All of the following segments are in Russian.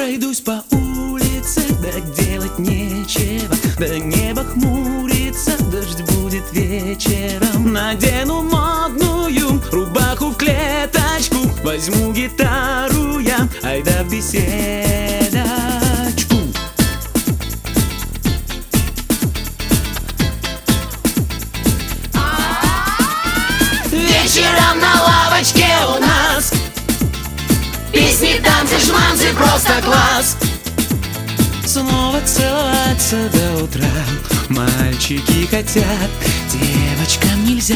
Пройдусь по улице, да делать нечего, да небо хмурится, дождь будет вечером. Надену модную рубаху в клеточку, возьму гитару я, айда в беседочку. Вечером на лавочке у нас песни, танцы, жманцы, просто класс. Снова целоваться до утра мальчики хотят, девочкам нельзя.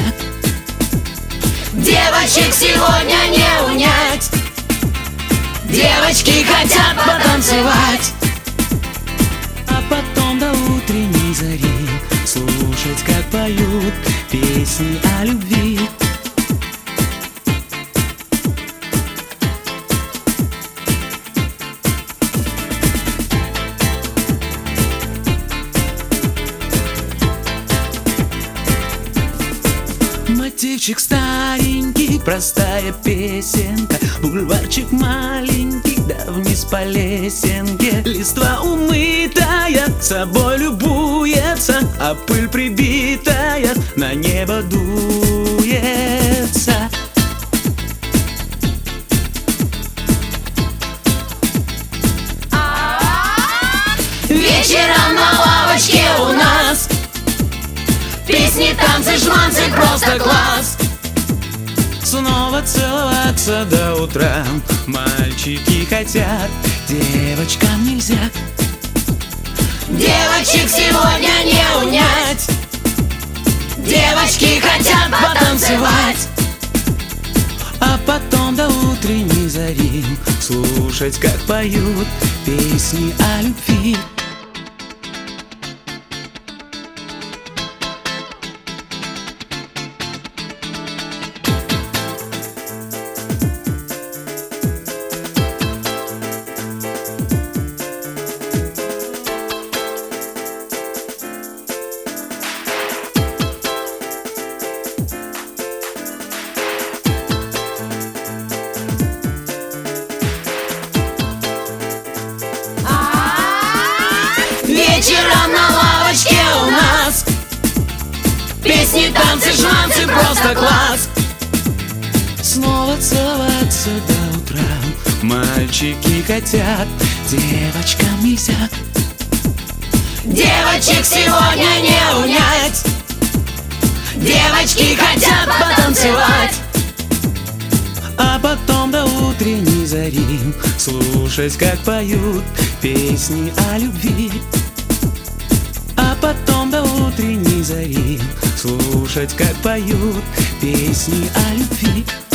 Девочек сегодня не унять, девочки хотят потанцевать. А потом до утренней зари слушать, как поют песни о любви. Мотивчик старенький, простая песенка, бульварчик маленький, да вниз по лесенке. Листва умытая, собой любуется, а пыль прибитая на небо дуется. Вечером на лавочке у нас песни, танцы, жманцы, просто класс. Снова целоваться до утра мальчики хотят, девочкам нельзя. Девочек сегодня не унять, девочки хотят потанцевать. А потом до утренней зари слушать, как поют песни о любви. Вечером на лавочке у нас песни, танцы, жманцы, просто класс. Снова целоваться до утра мальчики хотят, девочкам нельзя. Девочек сегодня не унять, девочки хотят потанцевать. А потом до утренней зари слушать, как поют песни о любви. А потом до утренней зари слушать, как поют песни о любви.